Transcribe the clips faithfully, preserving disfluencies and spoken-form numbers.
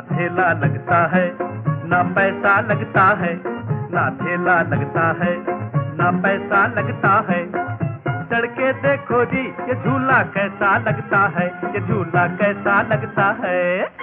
ठेला लगता है ना पैसा लगता है, ना ठेला लगता है ना पैसा लगता है। चढ़ के देखो जी ये झूला कैसा लगता है, ये झूला कैसा लगता है।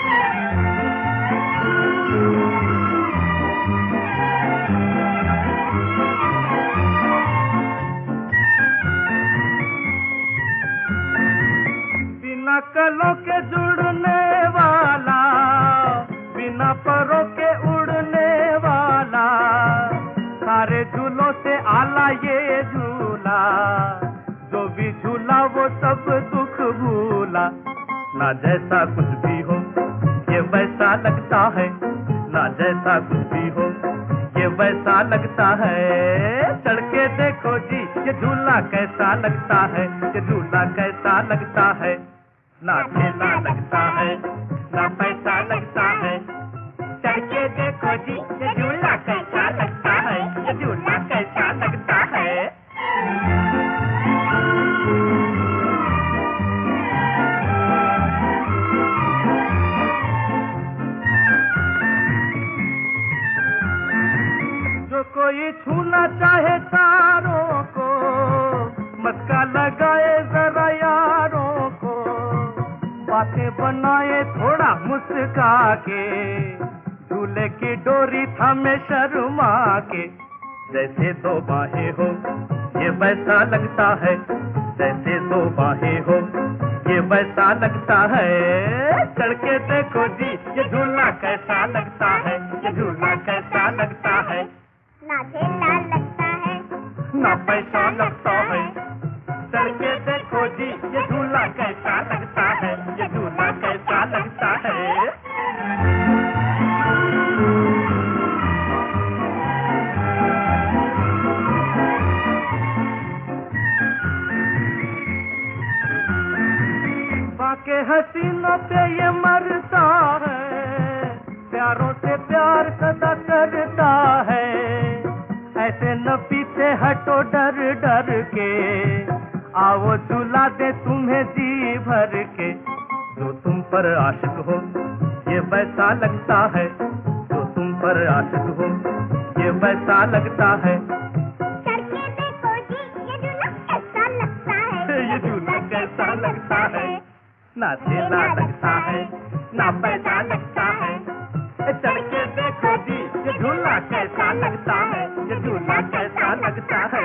बिना कलों के जुड़ने वाला, बिना परों के उड़ने वाला, सारे झूलों से आला ये झूला। जो भी झूला वो सब दुख भूला। ना जैसा कुछ भी हो ये वैसा लगता है, ना जैसा कुछ भी हो ये वैसा लगता है। चढ़ के देखो जी ये झूला कैसा लगता है, ये झूला कैसा लगता है। ना ठेला लगता है ना पैसा लगता है। चढ़ के देखो जी ये झूला कैसा लगता है, ये झूला कैसा लगता है। जो कोई छूना चाहे तारों को, मटका लगाए जरा यारों को, बातें बनाए थोड़ा मुस्का के, झूले की डोरी थामे शर्मा के। जैसे दो बाहें हो ये वैसा लगता है, जैसे दो बाहें हो ये वैसा लगता है। चढ़ के देखो जी ये झूला कैसा लगता है, ये झूला कैसा लगता है। ना ठेला लगता है ना पैसा लगता है। चढ़ के देखो जी ये झूला कैसा लगता है, ये झूला कैसा लगता है। बाके हसीनों पे ये मरता है, प्यारों से प्यार सदा करता है। ऐसे न पीछे हटो डर डर के, आओ झूला दे तुम्हें जी भर के। जो तुम पर आशिक हो ये वैसा लगता है, जो तुम पर आशिक हो ये वैसा लगता है। चढ़ के देखो जी ये झूला कैसा लगता है, ये झूला कैसा लगता है। ना ठेला लगता है ना पैसा लगता है। चढ़ के देखो जी ये झूला कैसा लगता है, ये झूला कैसा लगता है।